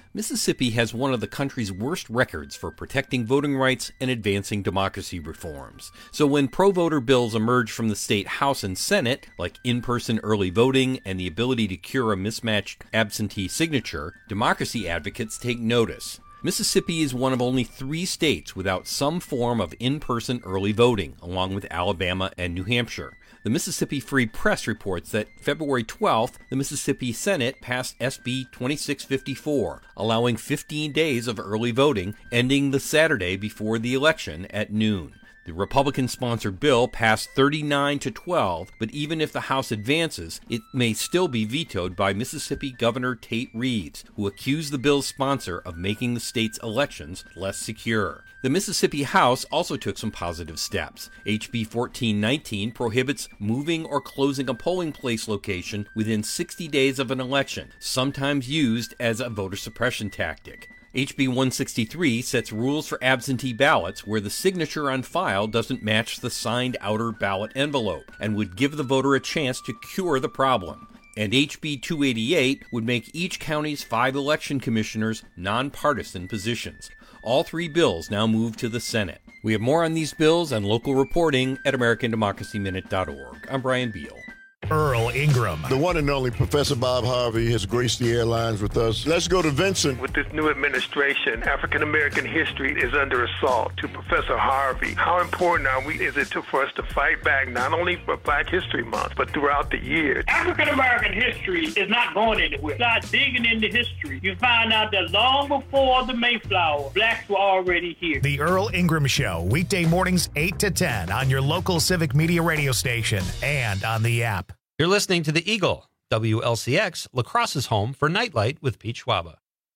Mississippi has one of the country's worst records for protecting voting rights and advancing democracy reforms. So when pro-voter bills emerge from the state House and Senate, like in-person early voting and the ability to cure a mismatched absentee signature, democracy advocates take notice. Mississippi is one of only 3 states without some form of in-person early voting, along with Alabama and New Hampshire. The Mississippi Free Press reports that February 12th, the Mississippi Senate passed SB 2654, allowing 15 days of early voting, ending the Saturday before the election at noon. The Republican-sponsored bill passed 39-12, but even if the House advances, it may still be vetoed by Mississippi Governor Tate Reeves, who accused the bill's sponsor of making the state's elections less secure. The Mississippi House also took some positive steps. HB 1419 prohibits moving or closing a polling place location within 60 days of an election, sometimes used as a voter suppression tactic. HB 163 sets rules for absentee ballots where the signature on file doesn't match the signed outer ballot envelope and would give the voter a chance to cure the problem. And HB 288 would make each county's 5 election commissioners nonpartisan positions. All 3 bills now move to the Senate. We have more on these bills and local reporting at AmericanDemocracyMinute.org. I'm Brian Beal. Earl Ingram. The one and only Professor Bob Harvey has graced the airlines with us. Let's go to Vincent. With this new administration, African-American history is under assault. To Professor Harvey, how important is it for us to fight back, not only for Black History Month, but throughout the year? African-American history is not going anywhere. Start digging into history. You find out that long before the Mayflower, Blacks were already here. The Earl Ingram Show, weekday mornings 8 to 10 on your local Civic Media radio station and on the app. You're listening to The Eagle, WLCX, La Crosse's home for Nightlight with Pete Schwaba.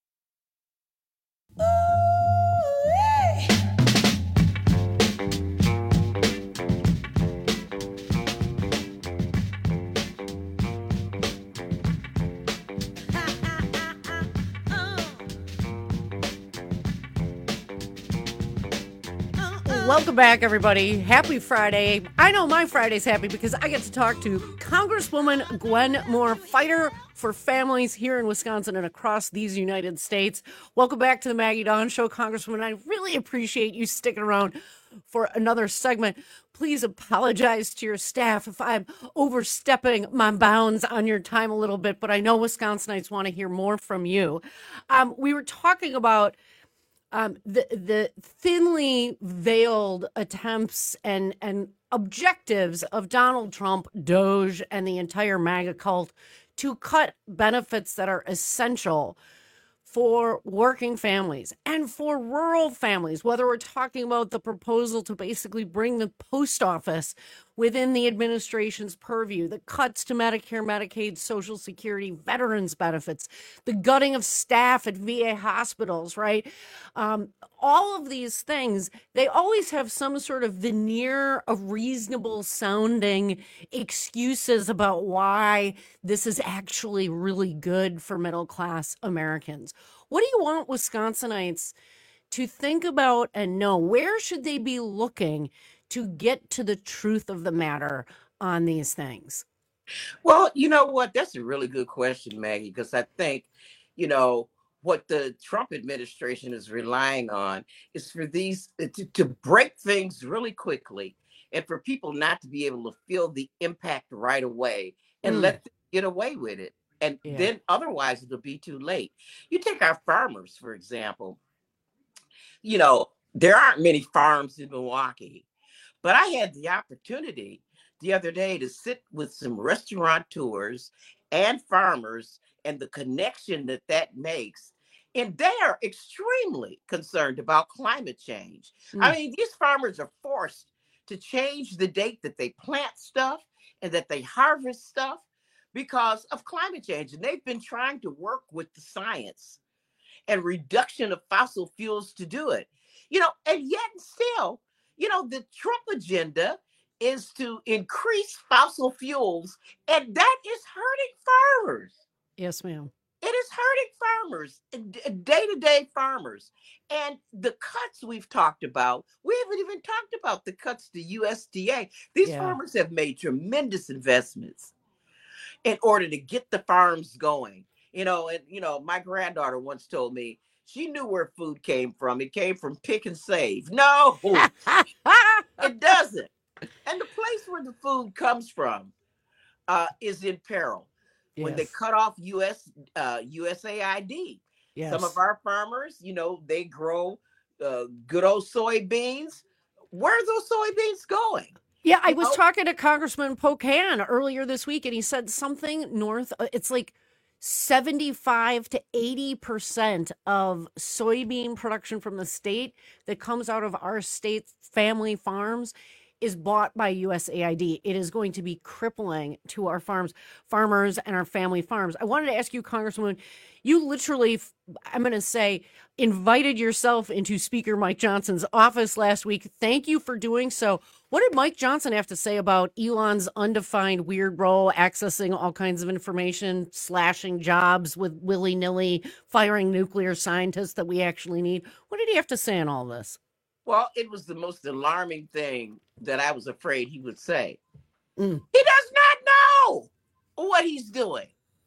Welcome back, everybody. Happy Friday. I know my Friday's happy because I get to talk to Congresswoman Gwen Moore, fighter for families here in Wisconsin and across these United States. Welcome back to the Maggie Dawn Show, Congresswoman. I really appreciate you sticking around for another segment. Please apologize to your staff if I'm overstepping my bounds on your time a little bit, but I know Wisconsinites want to hear more from you. We were talking about the thinly veiled attempts and objectives of Donald Trump, Doge, and the entire MAGA cult to cut benefits that are essential for working families and for rural families, whether we're talking about the proposal to basically bring the post office within the administration's purview, the cuts to Medicare, Medicaid, Social Security, veterans benefits, the gutting of staff at VA hospitals, right? All of these things, they always have some sort of veneer of reasonable sounding excuses about why this is actually really good for middle class Americans. What do you want Wisconsinites to think about and know? Where should they be looking to get to the truth of the matter on these things? Well, you know what? That's a really good question, Maggie, because I think, what the Trump administration is relying on is for these to break things really quickly and for people not to be able to feel the impact right away and let them get away with it. And then otherwise it'll be too late. You take our farmers, for example. There aren't many farms in Milwaukee, but I had the opportunity the other day to sit with some restaurateurs and farmers and the connection that makes. And they are extremely concerned about climate change. I mean, these farmers are forced to change the date that they plant stuff and that they harvest stuff because of climate change. And they've been trying to work with the science and reduction of fossil fuels to do it. And yet still, the Trump agenda is to increase fossil fuels, and that is hurting farmers. Yes, ma'am. It is hurting farmers, day-to-day farmers. And the cuts we've talked about, we haven't even talked about the cuts to USDA. These farmers have made tremendous investments in order to get the farms going. My granddaughter once told me she knew where food came from. It came from Pick and Save. No, it doesn't. And the place where the food comes from is in peril. Yes. When they cut off USAID. Yes. Some of our farmers, they grow good old soybeans. Where are those soybeans going? Yeah, I was talking to Congressman Pocan earlier this week, and he said something north. It's like 75 to 80% of soybean production from the state that comes out of our state's family farms is bought by USAID. It is going to be crippling to our farmers and our family farms. I wanted to ask you, Congresswoman, you literally, I'm going to say, invited yourself into Speaker Mike Johnson's office last week. Thank you for doing so. What did Mike Johnson have to say about Elon's undefined weird role, accessing all kinds of information, slashing jobs with willy-nilly, firing nuclear scientists that we actually need? What did he have to say on all this? Well, it was the most alarming thing that I was afraid he would say. He does not know what he's doing.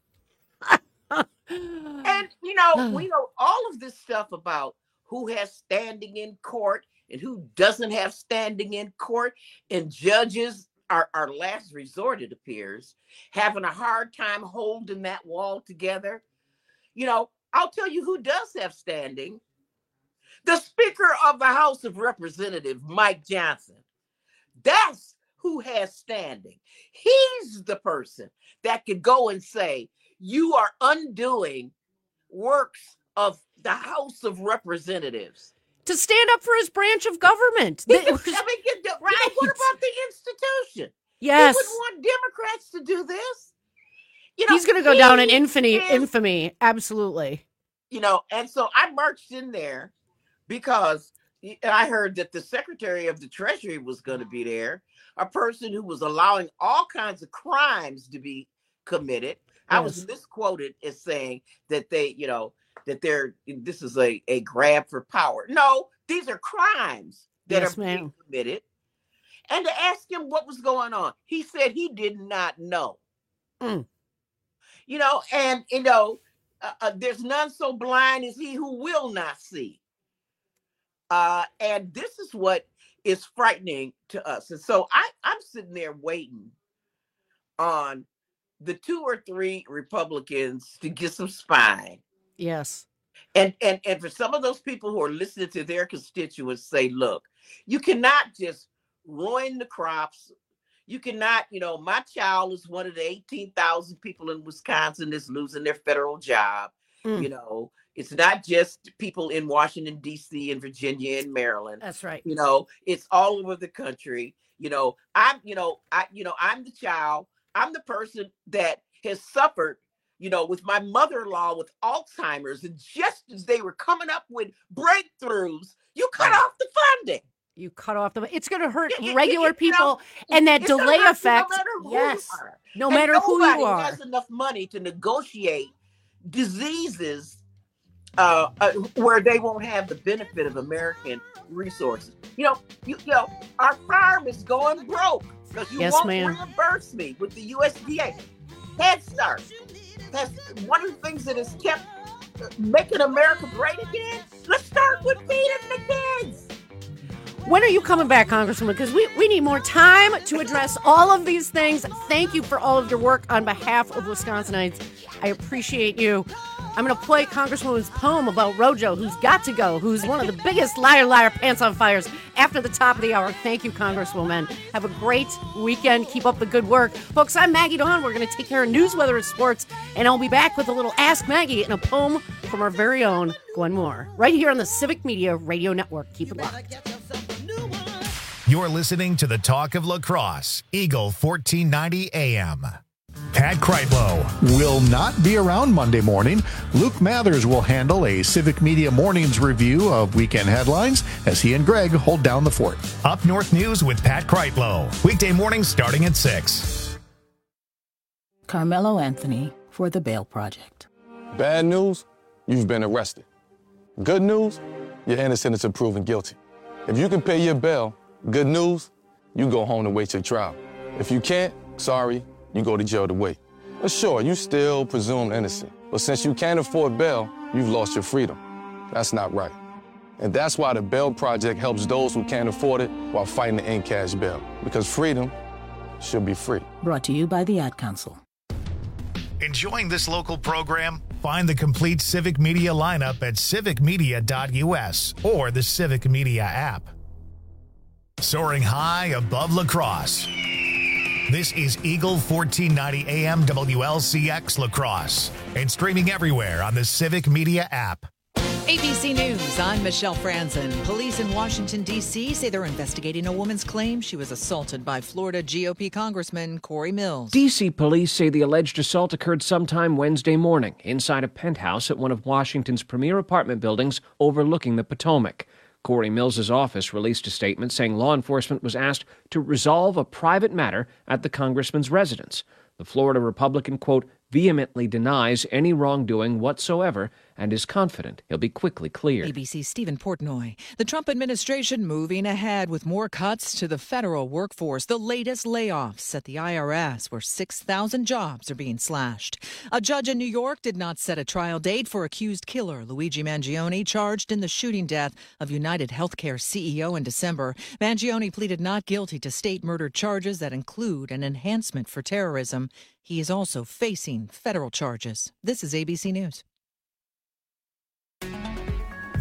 And, we know all of this stuff about who has standing in court and who doesn't have standing in court. And judges are our last resort, it appears, having a hard time holding that wall together. I'll tell you who does have standing. The Speaker of the House of Representatives, Mike Johnson. That's who has standing. He's the person that could go and say, you are undoing works of the House of Representatives. To stand up for his branch of government. Right? What about the institution? Yes. He wouldn't want Democrats to do this. He's going to go down in infamy. Absolutely. And so I marched in there because I heard that the Secretary of the Treasury was going to be there, a person who was allowing all kinds of crimes to be committed. Yes. I was misquoted as saying that this is a grab for power. No, these are crimes that are being committed. And to ask him what was going on, he said he did not know. There's none so blind as he who will not see. And this is what is frightening to us. And so I'm sitting there waiting on the 2 or 3 Republicans to get some spine. Yes. And for some of those people who are listening to their constituents say, look, you cannot just ruin the crops. You cannot, my child is one of the 18,000 people in Wisconsin that's losing their federal job. It's not just people in Washington, D.C. and Virginia and Maryland. That's right. It's all over the country. I'm the child. I'm the person that has suffered, with my mother-in-law with Alzheimer's. And just as they were coming up with breakthroughs, you cut off the funding. You cut off it's going to hurt regular people, and that delay effect. No matter who you are. Nobody has enough money to negotiate diseases where they won't have the benefit of American resources. Our farm is going broke because you won't reimburse me with the USDA. Head Start. That's one of the things that has kept making America great again. Let's start with feeding the kids. When are you coming back, Congresswoman? Because we need more time to address all of these things. Thank you for all of your work on behalf of Wisconsinites. I appreciate you. I'm going to play Congresswoman's poem about Rojo, who's got to go, who's one of the biggest liar, pants on fires after the top of the hour. Thank you, Congresswoman. Have a great weekend. Keep up the good work. Folks, I'm Maggie Dawn. We're going to take care of news, weather, and sports, and I'll be back with a little Ask Maggie and a poem from our very own Gwen Moore, right here on the Civic Media Radio Network. Keep it locked. You're listening to the Talk of La Crosse, Eagle 1490 AM. Pat Kreitlow will not be around Monday morning. Luke Mathers will handle a Civic Media Mornings review of weekend headlines as he and Greg hold down the fort. Up North News with Pat Kreitlow, weekday mornings starting at 6. Carmelo Anthony for the Bail Project. Bad news, you've been arrested. Good news, you're innocent until proven guilty. If you can pay your bail, good news, you go home to wait your trial. If you can't, sorry, you go to jail to wait. But sure, you still presumed innocent, But since you can't afford bail, you've lost your freedom. That's not right. And that's why the Bail Project helps those who can't afford it while fighting to end cash bail. Because freedom should be free. Brought to you by the Ad Council. Enjoying this local program? Find the complete Civic Media lineup at civicmedia.us or the Civic Media app. Soaring high above La Crosse. This is Eagle 1490 AM WLCX La Crosse and streaming everywhere on the Civic Media app. ABC News, I'm Michelle Franzen. Police in Washington, D.C. say they're investigating a woman's claim she was assaulted by Florida GOP Congressman Corey Mills. D.C. police say the alleged assault occurred sometime Wednesday morning inside a penthouse at one of Washington's premier apartment buildings overlooking the Potomac. Corey Mills' office released a statement saying law enforcement was asked to resolve a private matter at the congressman's residence. The Florida Republican, quote, vehemently denies any wrongdoing whatsoever and is confident he'll be quickly cleared. ABC's Stephen Portnoy. The Trump administration moving ahead with more cuts to the federal workforce. The latest layoffs at the IRS, where 6,000 jobs are being slashed. A judge in New York did not set a trial date for accused killer Luigi Mangione, charged in the shooting death of United Healthcare CEO in December. Mangione pleaded not guilty to state murder charges that include an enhancement for terrorism. He is also facing federal charges. This is ABC News.